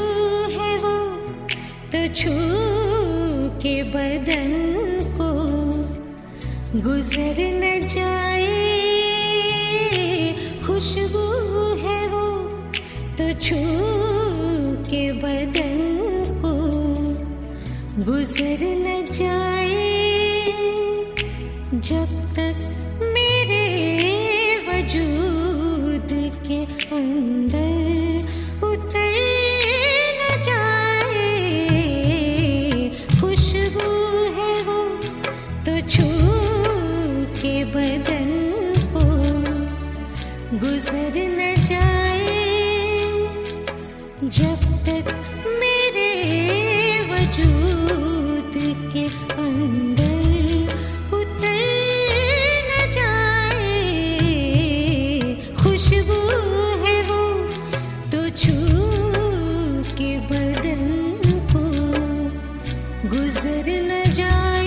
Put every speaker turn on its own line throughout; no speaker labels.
है वो तो छू के बदन को गुजर न जाए। खुशबू है वो तो छू के बदन को गुजर न जाए। जब तक मेरे वजूद के अंदर उतर न जाए। खुशबू है वो तो छू के बदन को गुजर न जाए। जब तक मेरे वजूद के अंदर उतर न जाए। खुशबू है वो तो छू के बदन को गुजर न जाए।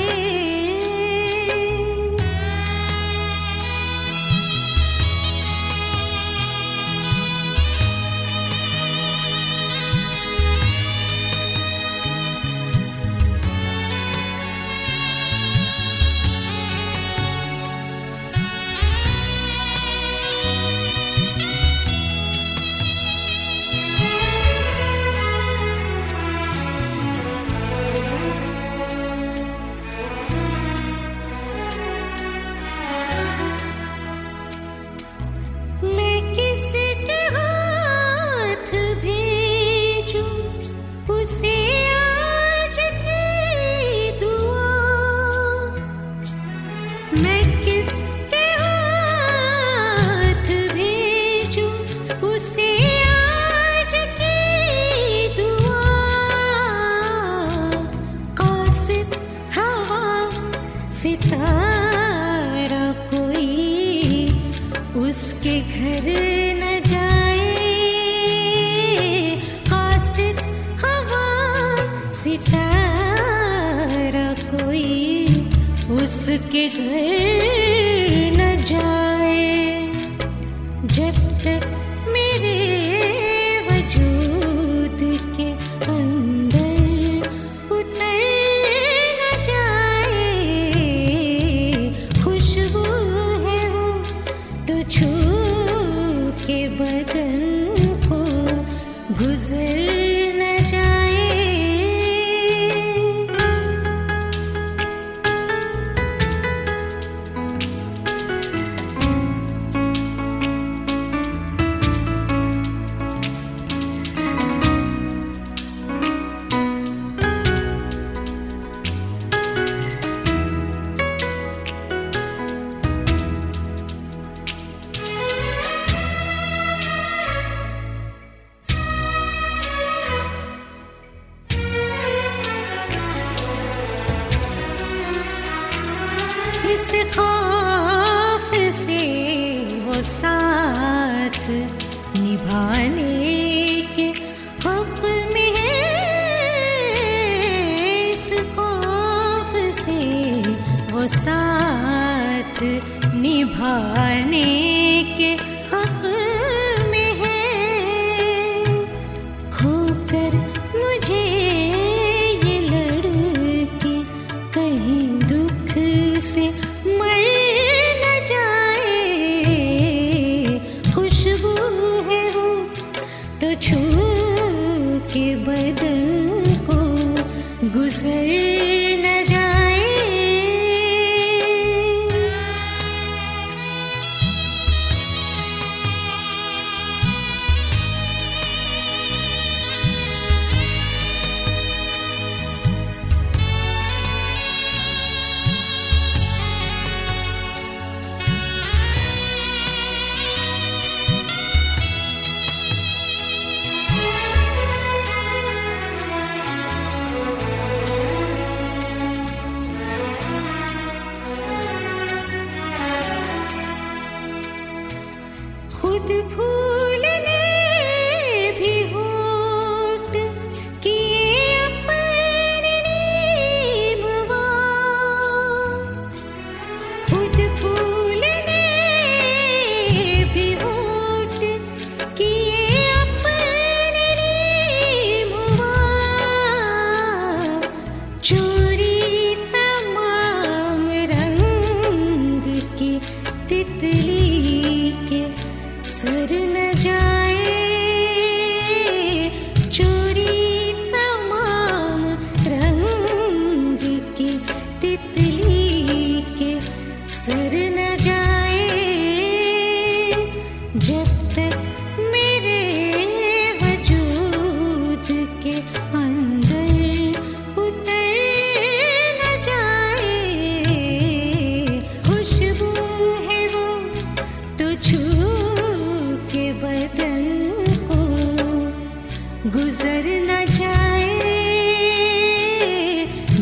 सितारा कोई उसके घर न जाए। कासिद हवा सितारा कोई उसके घर न जाए। जब तक मेरे वजूद के अंदर उतर न जाए। खुशबू है वो तो छू के बदन को गुजर न जाए। इस खौफ से वो साथ निभाने के हक में है। इस खौफ से वो साथ निभाने के हक में है। खोकर मुझे ये लड़की कहीं दुख से मर न जाए। खुशबू है वो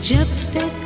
जब तक